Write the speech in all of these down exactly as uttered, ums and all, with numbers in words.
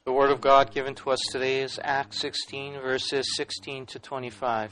The Word of God given to us today is Acts sixteen, verses sixteen to twenty-five.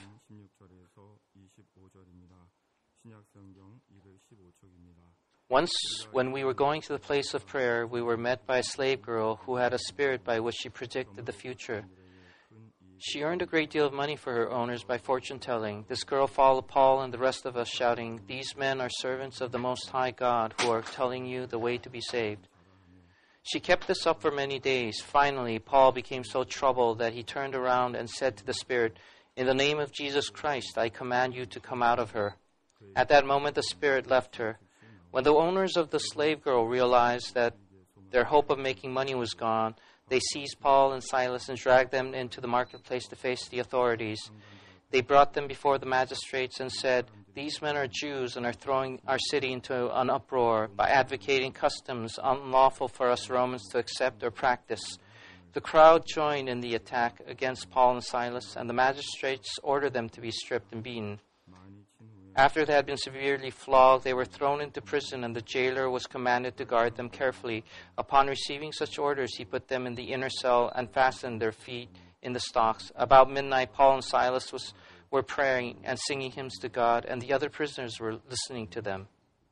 Once, when we were going to the place of prayer, we were met by a slave girl who had a spirit by which she predicted the future. She earned a great deal of money for her owners by fortune-telling. This girl followed Paul and the rest of us, shouting, "These men are servants of the Most High God who are telling you the way to be saved." She kept this up for many days. Finally, Paul became so troubled that he turned around and said to the spirit, "In the name of Jesus Christ, I command you to come out of her." At that moment, the spirit left her. When the owners of the slave girl realized that their hope of making money was gone, they seized Paul and Silas and dragged them into the marketplace to face the authorities. They brought them before the magistrates and said, "These men are Jews and are throwing our city into an uproar by advocating customs unlawful for us Romans to accept or practice." The crowd joined in the attack against Paul and Silas, and the magistrates ordered them to be stripped and beaten. After they had been severely flogged, they were thrown into prison, and the jailer was commanded to guard them carefully. Upon receiving such orders, he put them in the inner cell and fastened their feet in the stocks. About midnight, Paul and Silas was, were praying and singing hymns to God, and the other prisoners were listening to them.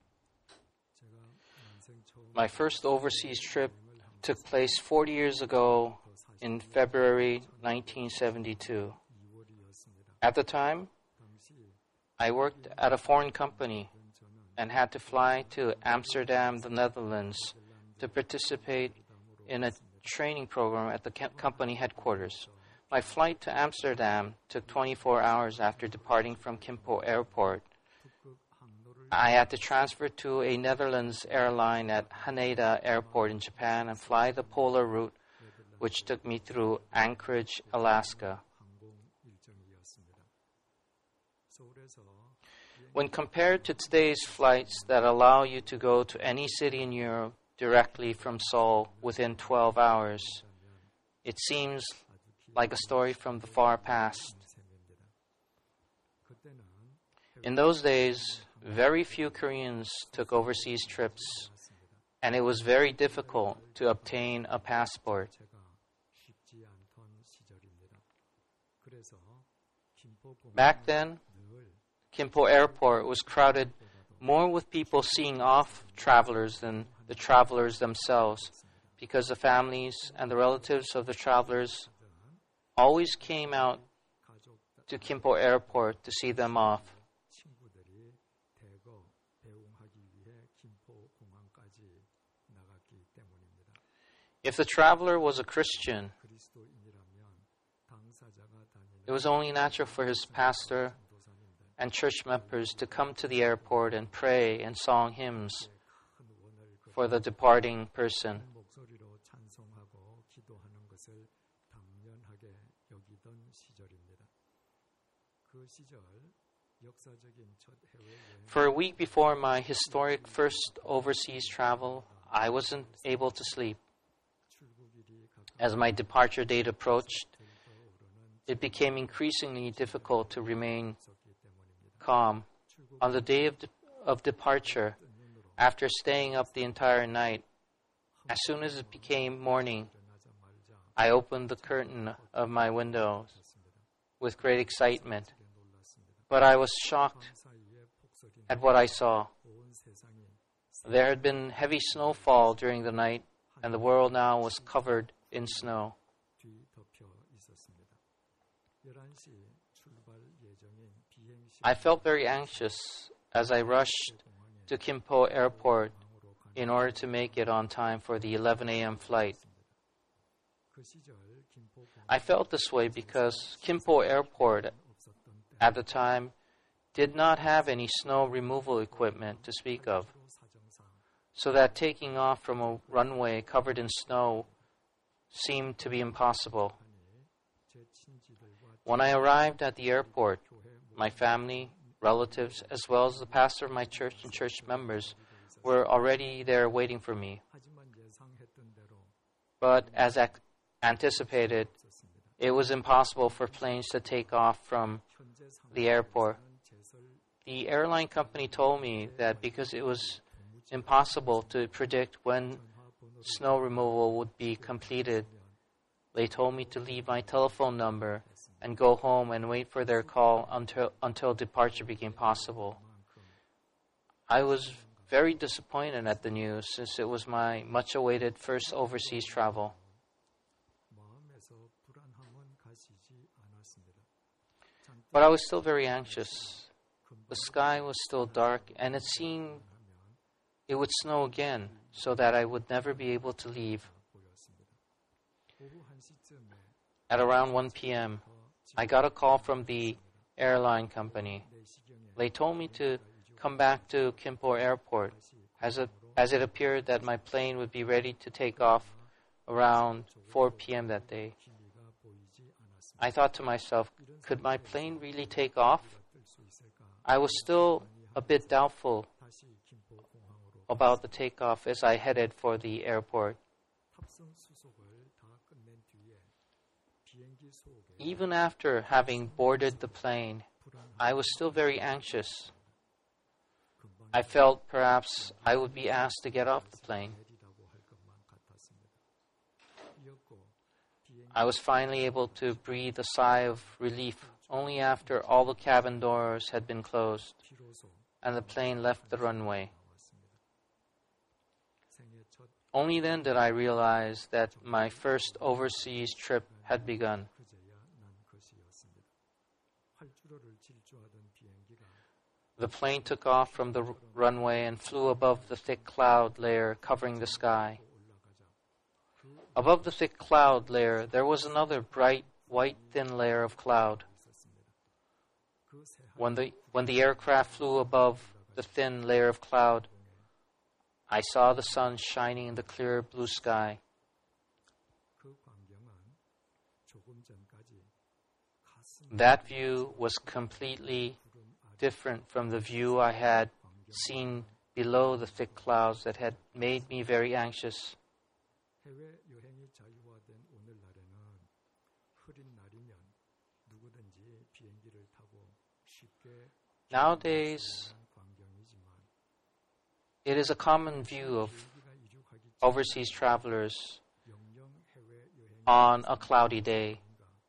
My first overseas trip took place forty years ago in February nineteen seventy-two. At the time, I worked at a foreign company and had to fly to Amsterdam, the Netherlands, to participate in a training program at the company headquarters. My flight to Amsterdam took twenty-four hours after departing from Gimpo Airport. I had to transfer to a Netherlands airline at Haneda Airport in Japan and fly the polar route, which took me through Anchorage, Alaska. When compared to today's flights that allow you to go to any city in Europe directly from Seoul within twelve hours, it seems like a story from the far past. In those days, very few Koreans took overseas trips, and it was very difficult to obtain a passport. Back then, Gimpo Airport was crowded more with people seeing off travelers than the travelers themselves, because the families and the relatives of the travelers always came out to Gimpo Airport to see them off. If the traveler was a Christian, it was only natural for his pastor and church members to come to the airport and pray and song hymns for the departing person. For a week before my historic first overseas travel, I wasn't able to sleep. As my departure date approached, it became increasingly difficult to remain calm. On the day of, de- of departure, after staying up the entire night, as soon as it became morning, I opened the curtain of my window with great excitement. But I was shocked at what I saw. There had been heavy snowfall during the night, and the world now was covered in snow. I felt very anxious as I rushed to Gimpo Airport in order to make it on time for the eleven a.m. flight. I felt this way because Gimpo Airport at the time did not have any snow removal equipment to speak of, so that taking off from a runway covered in snow seemed to be impossible. When I arrived at the airport, my family, relatives, as well as the pastor of my church and church members were already there waiting for me. But as ac- anticipated, it was impossible for planes to take off from the airport. The airline company told me that because it was impossible to predict when snow removal would be completed, They told me to leave my telephone number and go home and wait for their call until, until departure became possible. I was very disappointed at the news since it was my much-awaited first overseas travel. But I was still very anxious. The sky was still dark, and it seemed it would snow again, so that I would never be able to leave. At around one p.m., I got a call from the airline company. They told me to come back to Kimpo Airport, as it, as it appeared that my plane would be ready to take off around four p.m. that day. I thought to myself, could my plane really take off? I was still a bit doubtful about the takeoff as I headed for the airport. Even after having boarded the plane, I was still very anxious. I felt perhaps I would be asked to get off the plane. I was finally able to breathe a sigh of relief only after all the cabin doors had been closed and the plane left the runway. Only then did I realize that my first overseas trip had begun. The plane took off from the r- runway and flew above the thick cloud layer covering the sky. Above the thick cloud layer, there was another bright, white, thin layer of cloud. When the, when the aircraft flew above the thin layer of cloud, I saw the sun shining in the clear blue sky. That view was completely different from the view I had seen below the thick clouds that had made me very anxious. Nowadays, it is a common view of overseas travelers on a cloudy day.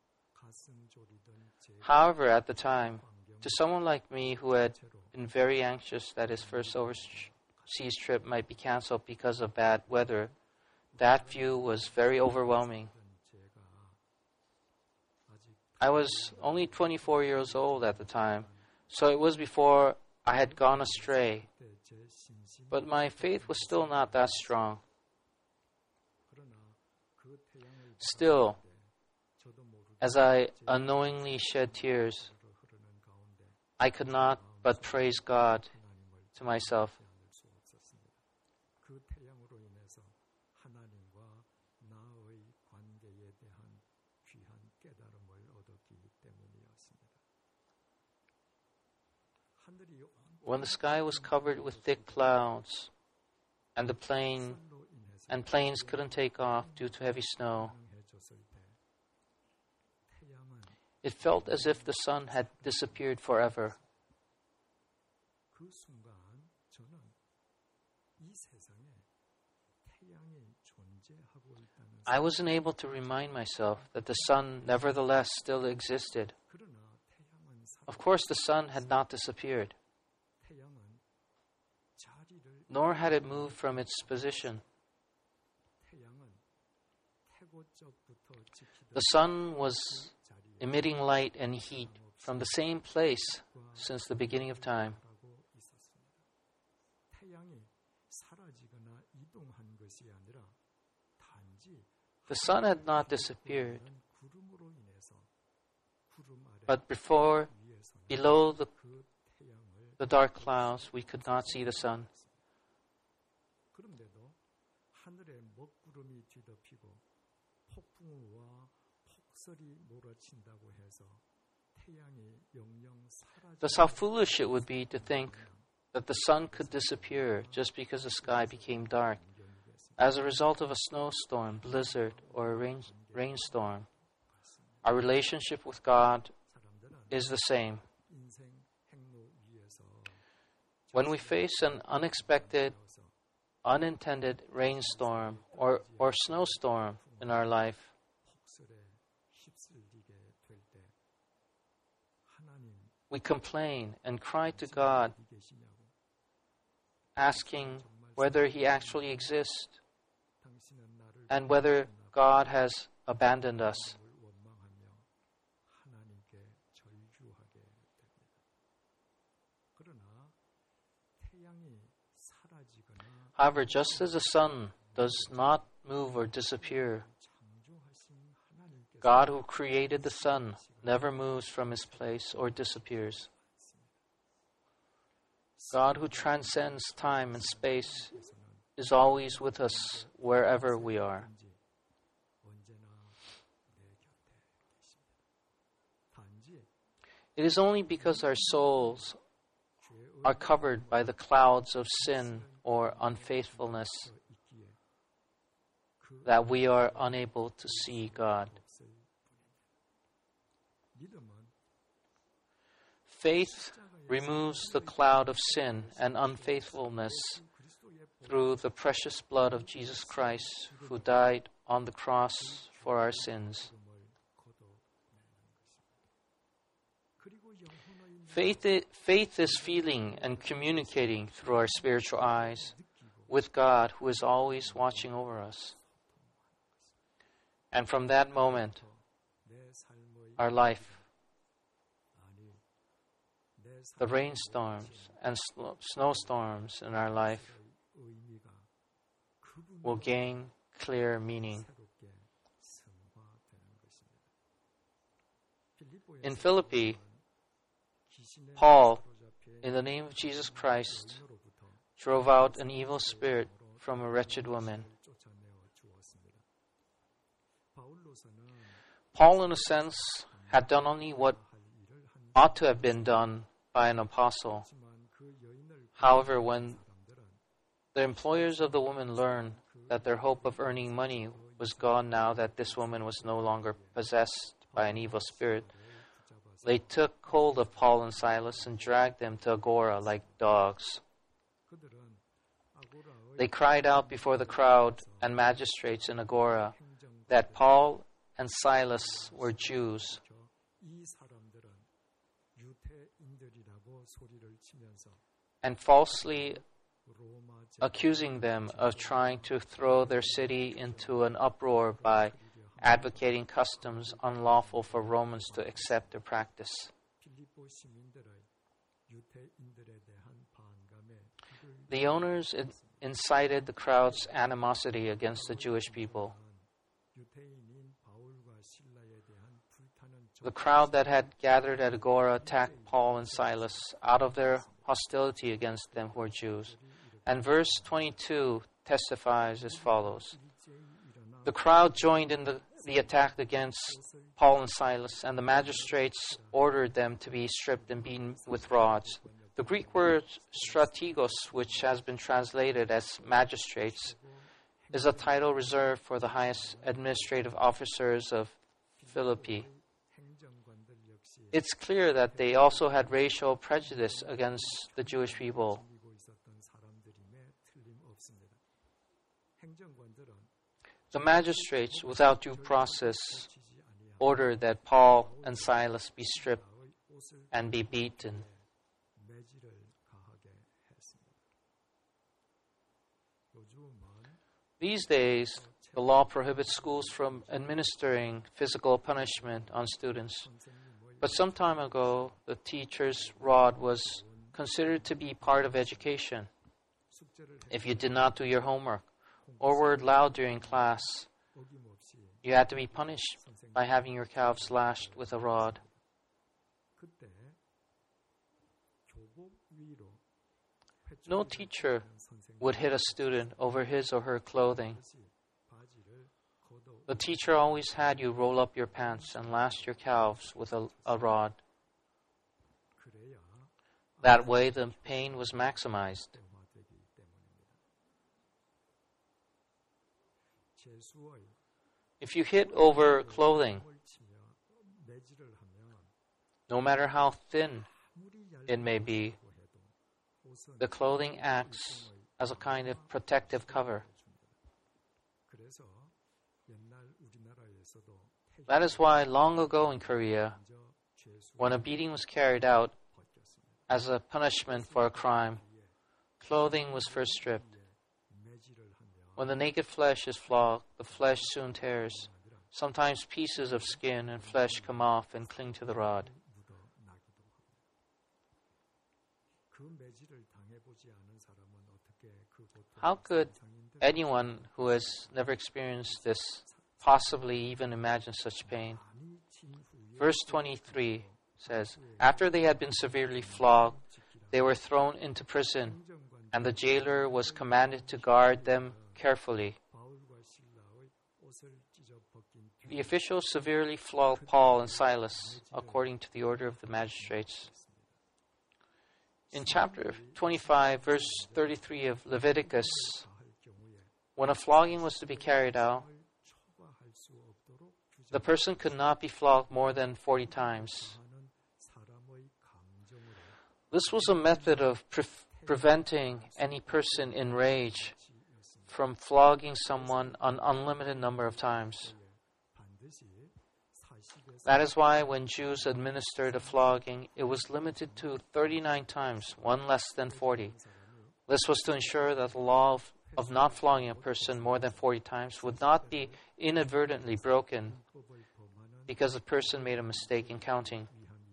However, at the time, to someone like me who had been very anxious that his first overseas trip might be canceled because of bad weather, that view was very overwhelming. I was only twenty-four years old at the time, so it was before I had gone astray. But my faith was still not that strong. Still, as I unknowingly shed tears, I could not but praise God to myself. When the sky was covered with thick clouds and the plane and planes couldn't take off due to heavy snow, it felt as if the sun had disappeared forever. I wasn't able to remind myself that the sun nevertheless still existed. Of course, the sun had not disappeared, nor had it moved from its position. The sun was emitting light and heat from the same place since the beginning of time. The sun had not disappeared, but before, below the, the dark clouds, we could not see the sun. Thus, how foolish it would be to think that the sun could disappear just because the sky became dark as a result of a snowstorm, blizzard, or a rain, rainstorm. Our relationship with God is the same. When we face an unexpected, unintended rainstorm or, or snowstorm in our life, we complain and cry to God, asking whether He actually exists and whether God has abandoned us. However, just as the sun does not move or disappear, God who created the sun never moves from His place or disappears. God who transcends time and space is always with us wherever we are. It is only because our souls are covered by the clouds of sin or unfaithfulness that we are unable to see God. Faith removes the cloud of sin and unfaithfulness through the precious blood of Jesus Christ, who died on the cross for our sins. Faith is, faith is feeling and communicating through our spiritual eyes with God, who is always watching over us. And from that moment, our life, the rainstorms and sl- snowstorms in our life will gain clear meaning. In Philippi, Paul, in the name of Jesus Christ, drove out an evil spirit from a wretched woman. Paul, in a sense, had done only what ought to have been done by an apostle. However, when the employers of the woman learned that their hope of earning money was gone now that this woman was no longer possessed by an evil spirit, they took hold of Paul and Silas and dragged them to Agora like dogs. They cried out before the crowd and magistrates in Agora that Paul and Silas were Jews, and falsely accusing them of trying to throw their city into an uproar by advocating customs unlawful for Romans to accept or practice. The owners incited the crowd's animosity against the Jewish people. The crowd that had gathered at Agora attacked Paul and Silas out of their hostility against them who were Jews. And verse twenty-two testifies as follows. The crowd joined in the, the attack against Paul and Silas, and the magistrates ordered them to be stripped and beaten with rods. The Greek word strategos, which has been translated as magistrates, is a title reserved for the highest administrative officers of Philippi. It's clear that they also had racial prejudice against the Jewish people. The magistrates, without due process, ordered that Paul and Silas be stripped and be beaten. These days, the law prohibits schools from administering physical punishment on students. But some time ago, the teacher's rod was considered to be part of education. If you did not do your homework or were loud during class, you had to be punished by having your calves lashed with a rod. No teacher would hit a student over his or her clothing. The teacher always had you roll up your pants and lash your calves with a, a rod. That way, the pain was maximized. If you hit over clothing, no matter how thin it may be, the clothing acts as a kind of protective cover. That is why long ago in Korea, when a beating was carried out, as a punishment for a crime. Clothing was first stripped. When the naked flesh is flogged, the flesh soon tears. Sometimes pieces of skin and flesh come off and cling to the rod. How could anyone who has never experienced this possibly even imagine such pain? Verse twenty-three says, "After they had been severely flogged, they were thrown into prison, and the jailer was commanded to guard them carefully." The officials severely flogged Paul and Silas according to the order of the magistrates. In chapter twenty-five, verse thirty-three of Leviticus, when a flogging was to be carried out, the person could not be flogged more than forty times. This was a method of pre- preventing any person in rage from flogging someone an unlimited number of times. That is why when Jews administered a flogging, it was limited to thirty-nine times, one less than forty. This was to ensure that the law of, of not flogging a person more than forty times would not be inadvertently broken because the person made a mistake in counting.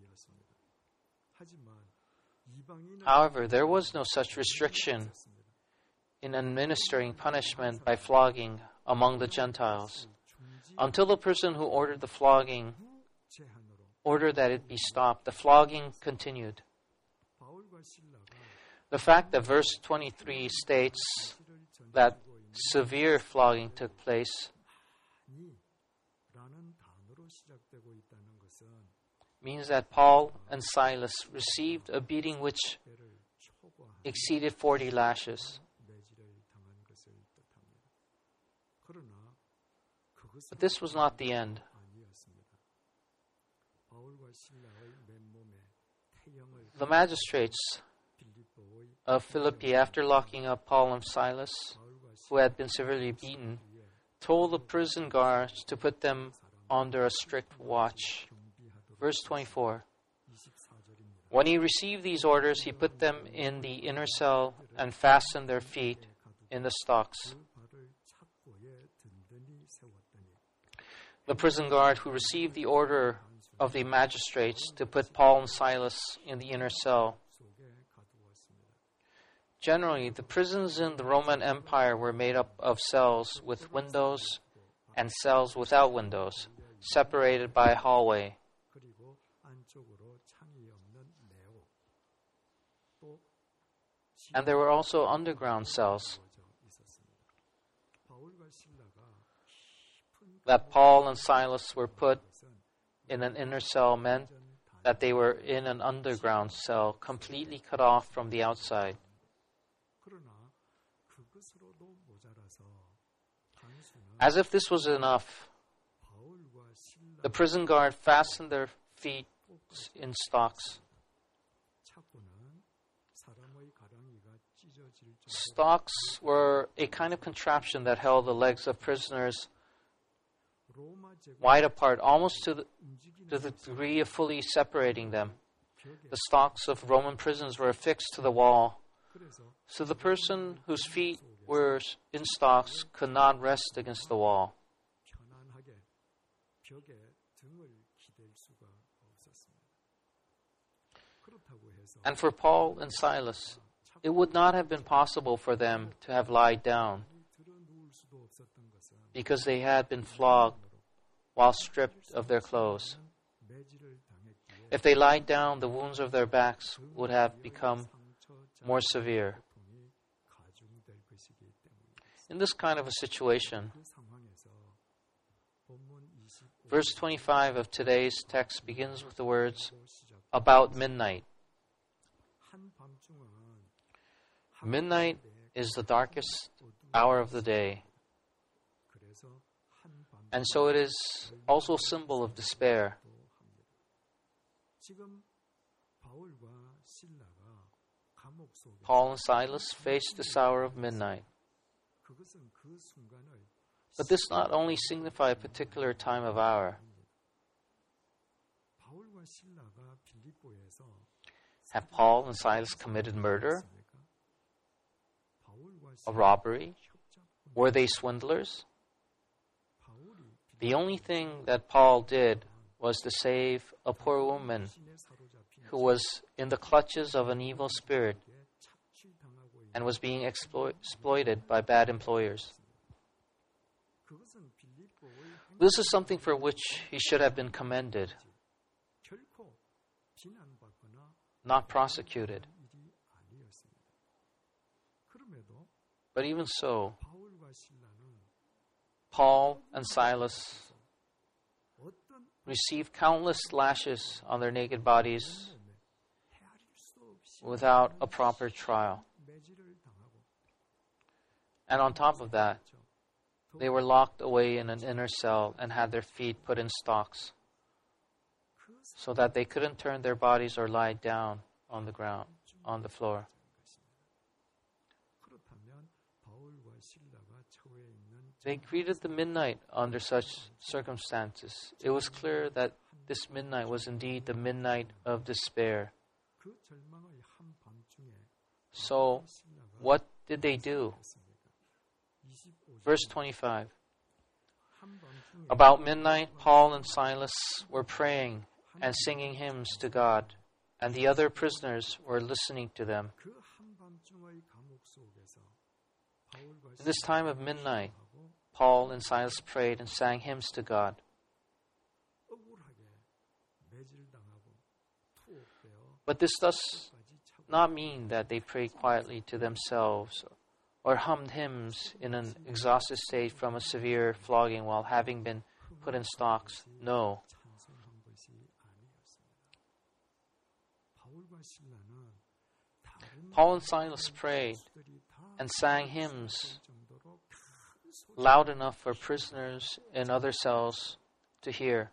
However, there was no such restriction in administering punishment by flogging among the Gentiles until the person who ordered the flogging ordered that it be stopped. The flogging continued. The fact that verse twenty-three states that severe flogging took place means that Paul and Silas received a beating which exceeded forty lashes. But this was not the end. The magistrates of Philippi, after locking up Paul and Silas, who had been severely beaten, told the prison guards to put them under a strict watch. Verse twenty-four. When he received these orders, he put them in the inner cell and fastened their feet in the stocks. The prison guard who received the order of the magistrates to put Paul and Silas in the inner cell. Generally, the prisons in the Roman Empire were made up of cells with windows and cells without windows, separated by a hallway. And there were also underground cells. That Paul and Silas were put in an inner cell meant that they were in an underground cell, completely cut off from the outside. As if this was enough, the prison guard fastened their feet in stocks. Stocks were a kind of contraption that held the legs of prisoners wide apart, almost to the, to the degree of fully separating them. The stocks of Roman prisons were affixed to the wall, so the person whose feet were in stocks could not rest against the wall. And for Paul and Silas, it would not have been possible for them to have lied down because they had been flogged while stripped of their clothes. If they lied down, the wounds of their backs would have become more severe. In this kind of a situation, verse twenty-five of today's text begins with the words, "About midnight." Midnight is the darkest hour of the day, and so it is also a symbol of despair. Paul and Silas faced this hour of midnight. But this not only signified a particular time of hour. Have Paul and Silas committed murder? A robbery? Were they swindlers? The only thing that Paul did was to save a poor woman who was in the clutches of an evil spirit and was being explo- exploited by bad employers. This is something for which he should have been commended, not prosecuted. But even so, Paul and Silas received countless lashes on their naked bodies without a proper trial. And on top of that, they were locked away in an inner cell and had their feet put in stocks so that they couldn't turn their bodies or lie down on the ground, on the floor. They greeted the midnight under such circumstances. It was clear that this midnight was indeed the midnight of despair. So, what did they do? Verse twenty-five. About midnight, Paul and Silas were praying and singing hymns to God, and the other prisoners were listening to them. In this time of midnight, Paul and Silas prayed and sang hymns to God. But this does not mean that they prayed quietly to themselves or hummed hymns in an exhausted state from a severe flogging while having been put in stocks. No. Paul and Silas prayed and sang hymns loud enough for prisoners in other cells to hear.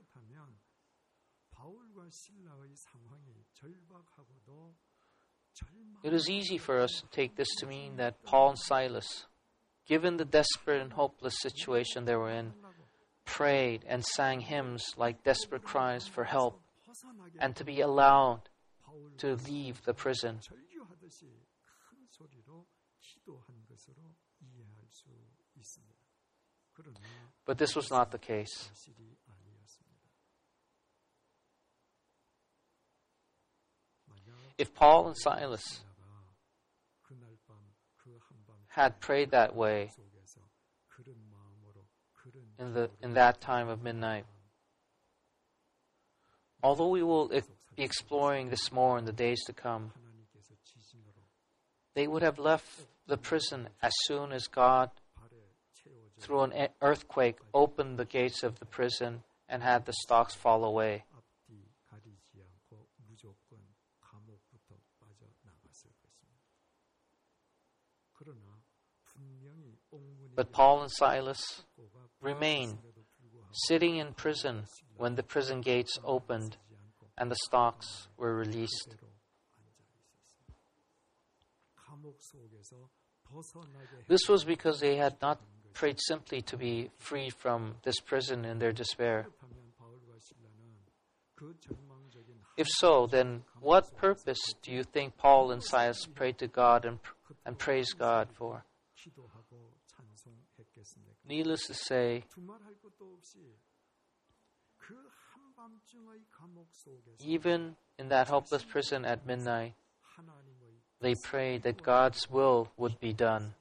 It is easy for us to take this to mean that Paul and Silas, given the desperate and hopeless situation they were in, prayed and sang hymns like desperate cries for help and to be allowed to leave the prison. But this was not the case. If Paul and Silas had prayed that way in the in that time of midnight, although we will be exploring this more in the days to come, they would have left the prison as soon as God, through an earthquake, opened the gates of the prison and had the stocks fall away. But Paul and Silas remained sitting in prison when the prison gates opened and the stocks were released. This was because they had not prayed simply to be freed from this prison in their despair. If so, then what purpose do you think Paul and Silas prayed to God and, and praised God for? Needless to say, even in that hopeless prison at midnight, they prayed that God's will would be done.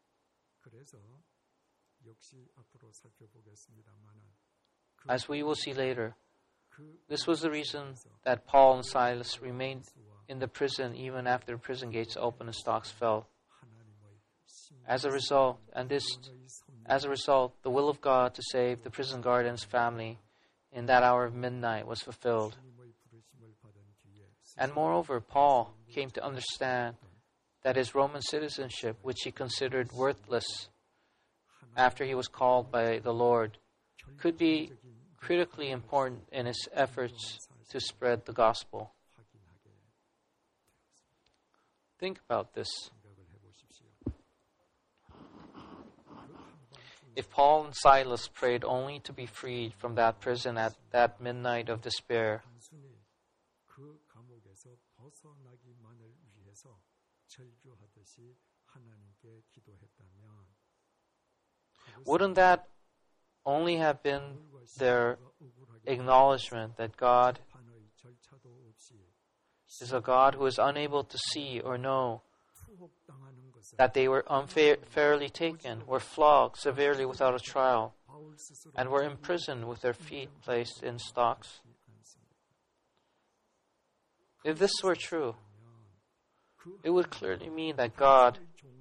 As we will see later, this was the reason that Paul and Silas remained in the prison even after the prison gates opened and stocks fell. As a result, and this, as a result, the will of God to save the prison guard and his family in that hour of midnight was fulfilled. And moreover, Paul came to understand that his Roman citizenship, which he considered worthless after he was called by the Lord, could be critically important in his efforts to spread the gospel. Think about this. If Paul and Silas prayed only to be freed from that prison at that midnight of despair, Wouldn't that only have been their acknowledgement that God is a God who is unable to see or know, that they were unfairly taken, were flogged severely without a trial, and were imprisoned with their feet placed in stocks? If this were true, it would clearly mean that God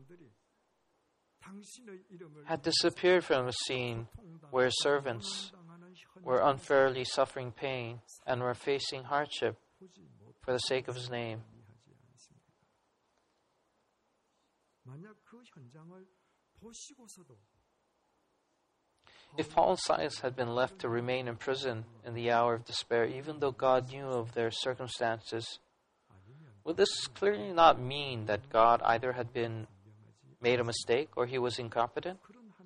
had disappeared from the scene where servants were unfairly suffering pain and were facing hardship for the sake of His name. If Paul and Silas had been left to remain in prison in the hour of despair, even though God knew of their circumstances, would this clearly not mean that God either had been made a mistake or He was incompetent?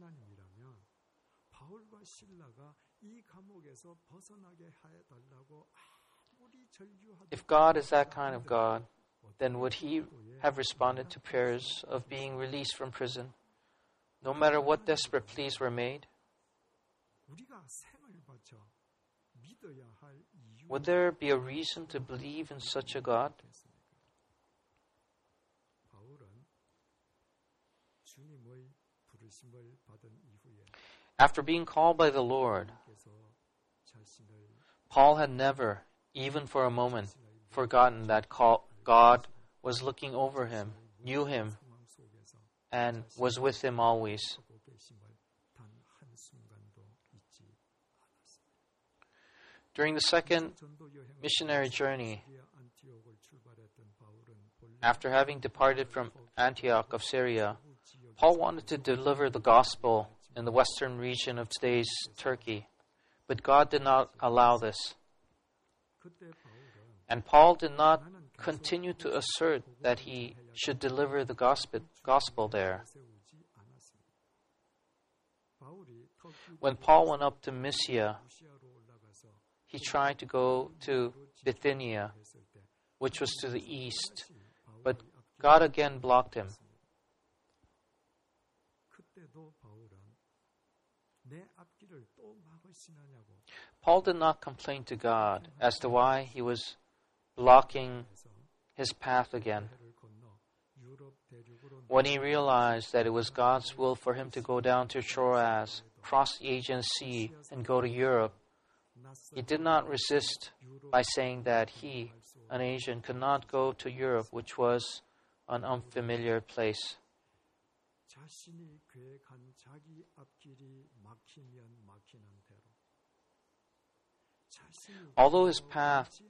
If God is that kind of God, then would He have responded to prayers of being released from prison, no matter what desperate pleas were made? Would there be a reason to believe in such a God? After being called by the Lord, Paul had never, even for a moment, forgotten that God was looking over him, knew him, and was with him always. During the second missionary journey, after having departed from Antioch of Syria, Paul wanted to deliver the gospel in the western region of today's Turkey, but God did not allow this. And Paul did not continue to assert that he should deliver the gospel, gospel there. When Paul went up to Mysia, he tried to go to Bithynia, which was to the east, but God again blocked him. Paul did not complain to God as to why he was blocking his path again. When he realized that it was God's will for him to go down to Troas, cross the Aegean Sea, and go to Europe, he did not resist by saying that he, an Asian, could not go to Europe, which was an unfamiliar place. Although his path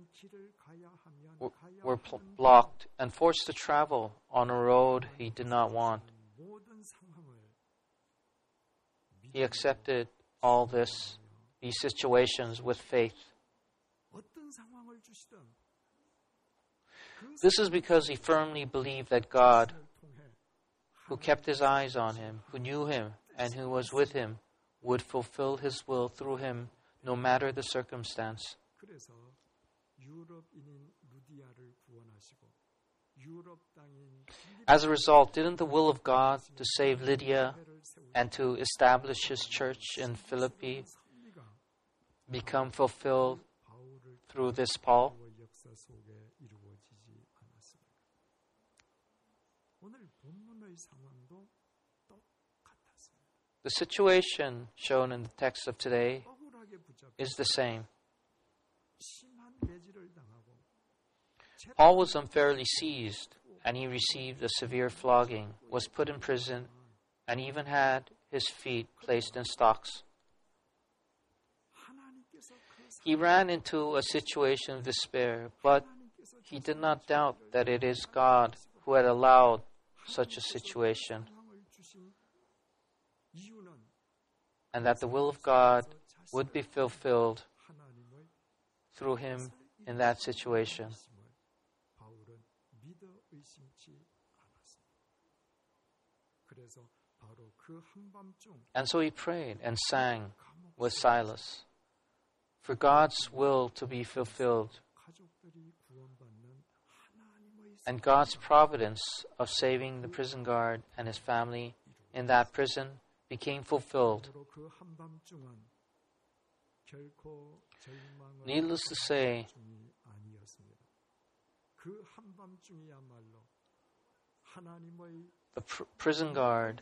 w- were pl- blocked and forced to travel on a road he did not want, he accepted all this, these situations with faith. This is because he firmly believed that God, who kept his eyes on him, who knew him, and who was with him, would fulfill his will through him no matter the circumstance. As a result, didn't the will of God to save Lydia and to establish His church in Philippi become fulfilled through this Paul? The situation shown in the text of today is the same. Paul was unfairly seized, and he received a severe flogging, was put in prison, and even had his feet placed in stocks. He ran into a situation of despair, but he did not doubt that it is God who had allowed such a situation, and that the will of God would be fulfilled through him in that situation. And so he prayed and sang with Silas for God's will to be fulfilled, And God's providence of saving the prison guard and his family in that prison became fulfilled. Needless to say, the pr- prison guard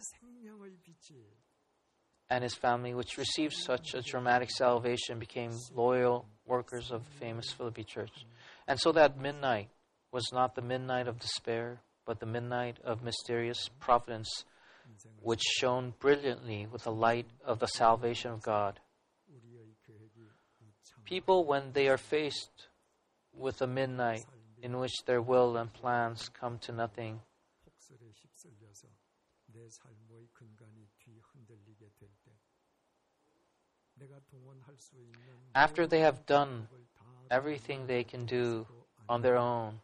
and his family, which received such a dramatic salvation, became loyal workers of the famous Philippi church. And so that midnight was not the midnight of despair, but the midnight of mysterious providence, which shone brilliantly with the light of the salvation of God. People, when they are faced with a midnight in which their will and plans come to nothing, after they have done everything they can do on their own,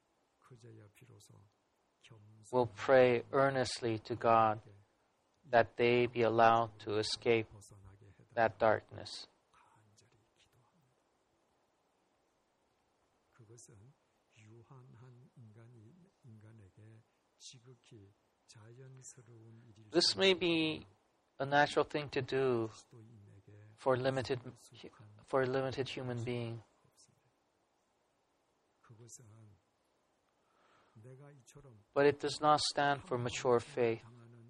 will pray earnestly to God that they be allowed to escape that darkness. This may be a natural thing to do for limited for a limited human being. But it does not stand for mature faith,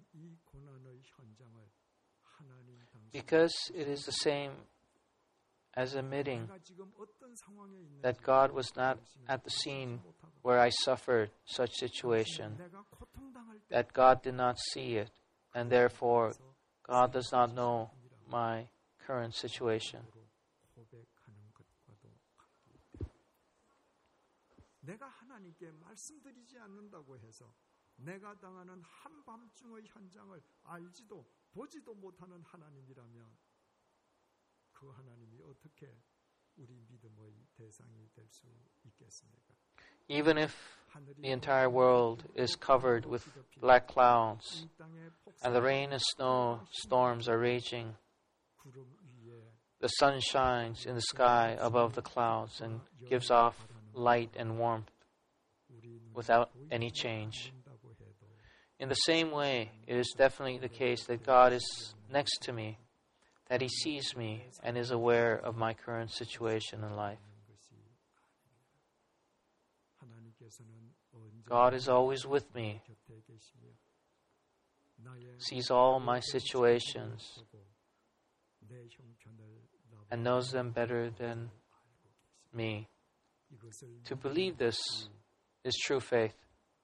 because it is the same as admitting that God was not at the scene where I suffered such situation, that God did not see it, and therefore God does not know my current situation. 내가 하나님께 말씀드리지 않는다고 해서 내가 당하는 한밤중의 현장을 알지도 보지도 못하는 하나님이라면 그 하나님이 어떻게 우리 믿음의 대상이 될 수 있겠습니까? Even if the entire world is covered with black clouds and the rain and snow storms are raging, the sun shines in the sky above the clouds and gives off light and warmth without any change. In the same way, it is definitely the case that God is next to me, that He sees me and is aware of my current situation in life. God is always with me, sees all my situations, and knows them better than me. To believe this is true faith.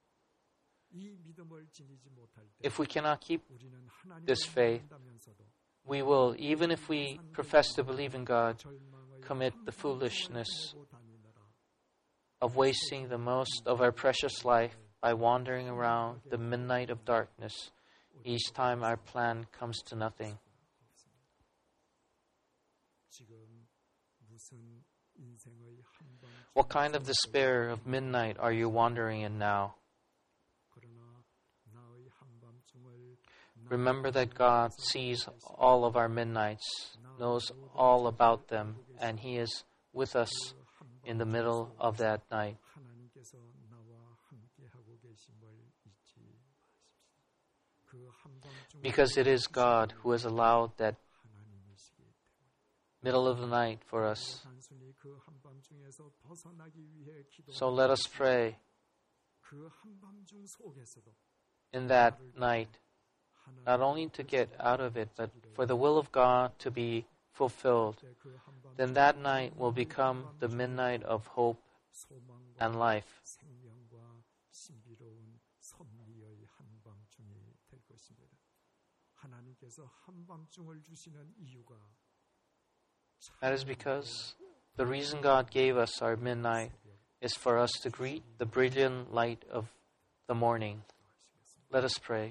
If we cannot keep this faith, we will, even if we profess to believe in God, commit the foolishness of wasting the most of our precious life by wandering around the midnight of darkness each time our plan comes to nothing. What kind of despair of midnight are you wandering in now? Remember that God sees all of our midnights, knows all about them, and He is with us in the middle of that night. Because it is God who has allowed that middle of the night for us. So let us pray in that night, not only to get out of it, but for the will of God to be fulfilled. Then that night will become the midnight of hope and life. That is because the reason God gave us our midnight is for us to greet the brilliant light of the morning. Let us pray.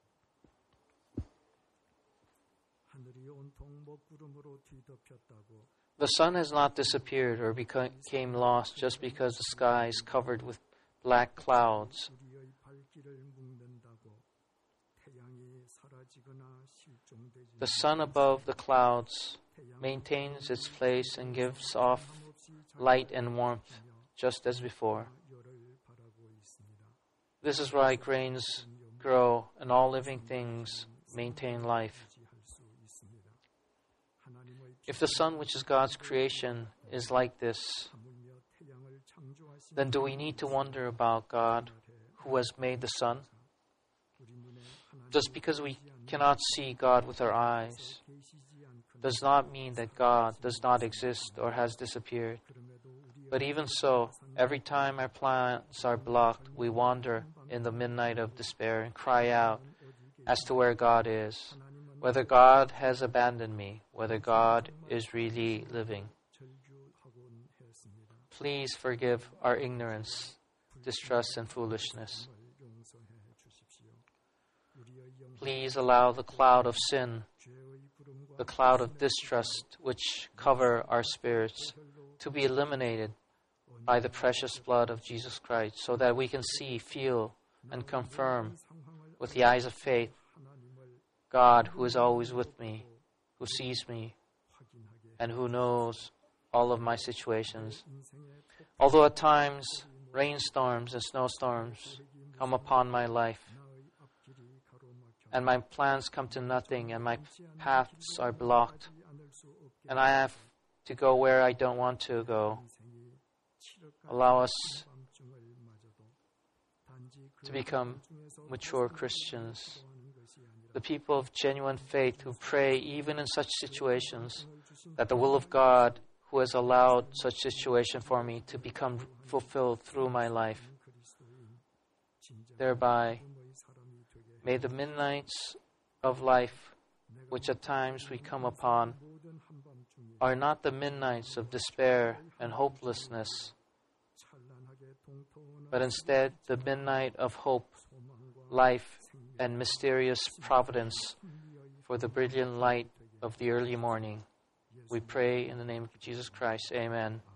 The sun has not disappeared or became lost just because the sky is covered with black clouds. The sun above the clouds maintains its place and gives off light and warmth just as before. This is why grains grow and all living things maintain life. If the sun, which is God's creation, is like this, then do we need to wonder about God who has made the sun? Just because we cannot see God with our eyes does not mean that God does not exist or has disappeared. But even so, every time our plans are blocked, we wander in the midnight of despair and cry out as to where God is, whether God has abandoned me, whether God is really living. Please forgive our ignorance, distrust, and foolishness. Please allow the cloud of sin, the cloud of distrust which cover our spirits, to be eliminated by the precious blood of Jesus Christ, so that we can see, feel, and confirm with the eyes of faith God who is always with me, who sees me, and who knows all of my situations. Although at times rainstorms and snowstorms come upon my life, and my plans come to nothing, and my paths are blocked, and I have to go where I don't want to go, allow us to become mature Christians, the people of genuine faith who pray even in such situations, that the will of God, who has allowed such situation for me, to become fulfilled through my life. Thereby, may the midnights of life, which at times we come upon, are not the midnights of despair and hopelessness, but instead the midnight of hope, life, and mysterious providence for the brilliant light of the early morning. We pray in the name of Jesus Christ. Amen.